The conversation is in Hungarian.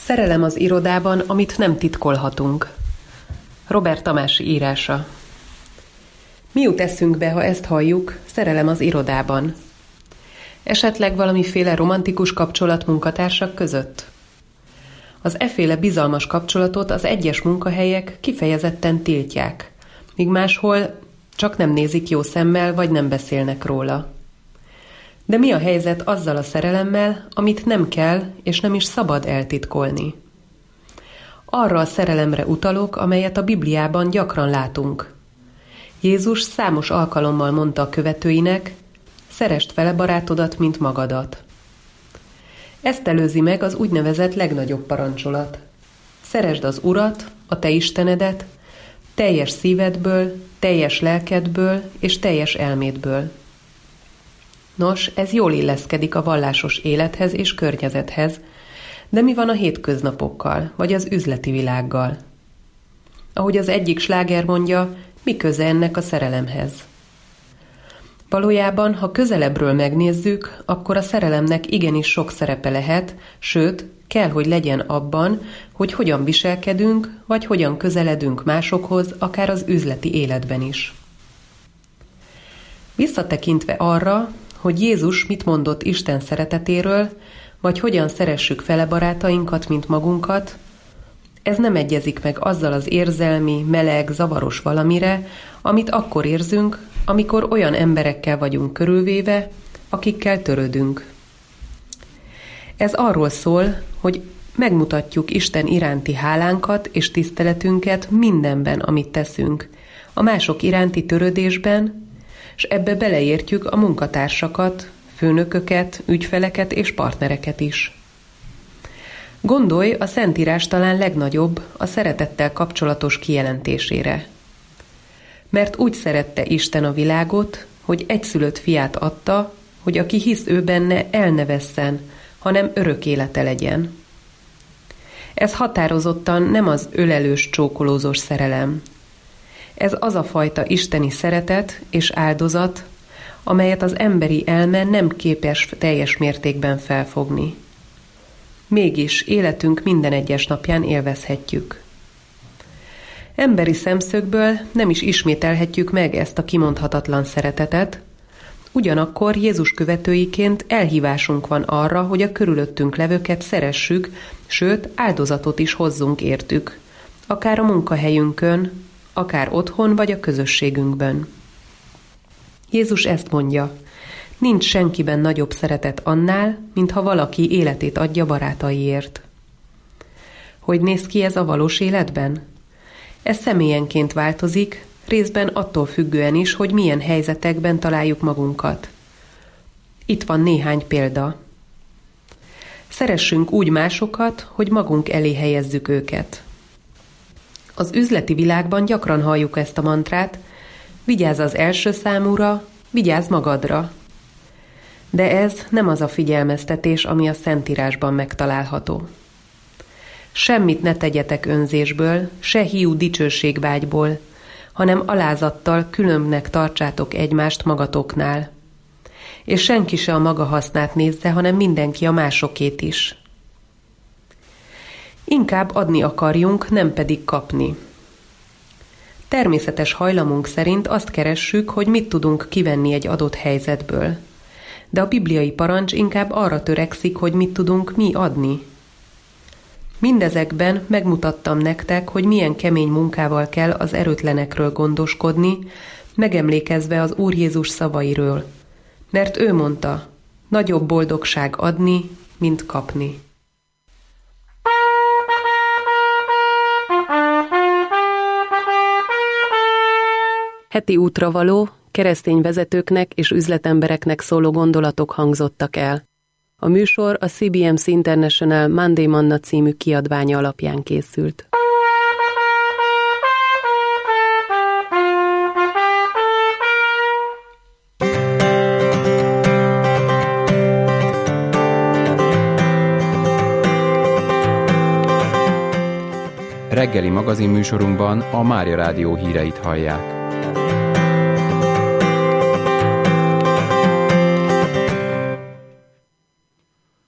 Szerelem az irodában, amit nem titkolhatunk. Róbert Tamási írása. Mi jut eszünkbe, ha ezt halljuk, szerelem az irodában? Esetleg valamiféle romantikus kapcsolat munkatársak között? Az efféle bizalmas kapcsolatot az egyes munkahelyek kifejezetten tiltják, míg máshol csak nem nézik jó szemmel, vagy nem beszélnek róla. De mi a helyzet azzal a szerelemmel, amit nem kell és nem is szabad eltitkolni? Arra a szerelemre utalok, amelyet a Bibliában gyakran látunk. Jézus számos alkalommal mondta a követőinek, szeresd fele barátodat, mint magadat. Ezt előzi meg az úgynevezett legnagyobb parancsolat. Szeresd az Urat, a te Istenedet, teljes szívedből, teljes lelkedből és teljes elmédből. Nos, ez jól illeszkedik a vallásos élethez és környezethez, de mi van a hétköznapokkal, vagy az üzleti világgal? Ahogy az egyik sláger mondja, mi köze ennek a szerelemhez? Valójában, ha közelebbről megnézzük, akkor a szerelemnek igenis sok szerepe lehet, sőt, kell, hogy legyen abban, hogy hogyan viselkedünk, vagy hogyan közeledünk másokhoz, akár az üzleti életben is. Visszatekintve arra, hogy Jézus mit mondott Isten szeretetéről, vagy hogyan szeressük fele barátainkat, mint magunkat, ez nem egyezik meg azzal az érzelmi, meleg, zavaros valamire, amit akkor érzünk, amikor olyan emberekkel vagyunk körülvéve, akikkel törődünk. Ez arról szól, hogy megmutatjuk Isten iránti hálánkat és tiszteletünket mindenben, amit teszünk, a mások iránti törődésben, és ebbe beleértjük a munkatársakat, főnököket, ügyfeleket és partnereket is. Gondolj a Szentírás talán legnagyobb, a szeretettel kapcsolatos kijelentésére. Mert úgy szerette Isten a világot, hogy egyszülött fiát adta, hogy aki hisz ő benne, el ne vesszen, hanem örök élete legyen. Ez határozottan nem az ölelős, csókolózós szerelem. Ez az a fajta isteni szeretet és áldozat, amelyet az emberi elme nem képes teljes mértékben felfogni. Mégis életünk minden egyes napján élvezhetjük. Emberi szemszögből nem is ismételhetjük meg ezt a kimondhatatlan szeretetet, ugyanakkor Jézus követőiként elhívásunk van arra, hogy a körülöttünk levőket szeressük, sőt, áldozatot is hozzunk értük, akár a munkahelyünkön, akár otthon vagy a közösségünkben. Jézus ezt mondja, nincs senkiben nagyobb szeretet annál, mintha valaki életét adja barátaiért. Hogy néz ki ez a valós életben? Ez személyenként változik, részben attól függően is, hogy milyen helyzetekben találjuk magunkat. Itt van néhány példa. Szeressünk úgy másokat, hogy magunk elé helyezzük őket. Az üzleti világban gyakran halljuk ezt a mantrát, vigyázz az első számúra, vigyázz magadra. De ez nem az a figyelmeztetés, ami a Szentírásban megtalálható. Semmit ne tegyetek önzésből, se hiú dicsőségvágyból, hanem alázattal különbnek tartsátok egymást magatoknál. És senki se a maga hasznát nézze, hanem mindenki a másokét is. Inkább adni akarjunk, nem pedig kapni. Természetes hajlamunk szerint azt keressük, hogy mit tudunk kivenni egy adott helyzetből. De a bibliai parancs inkább arra törekszik, hogy mit tudunk mi adni. Mindezekben megmutattam nektek, hogy milyen kemény munkával kell az erőtlenekről gondoskodni, megemlékezve az Úr Jézus szavairól. Mert ő mondta, nagyobb boldogság adni, mint kapni. Heti útra való, keresztény vezetőknek és üzletembereknek szóló gondolatok hangzottak el. A műsor a CBMC International Monday Manna című kiadványa alapján készült. Reggeli magazinműsorunkban a Mária Rádió híreit hallják.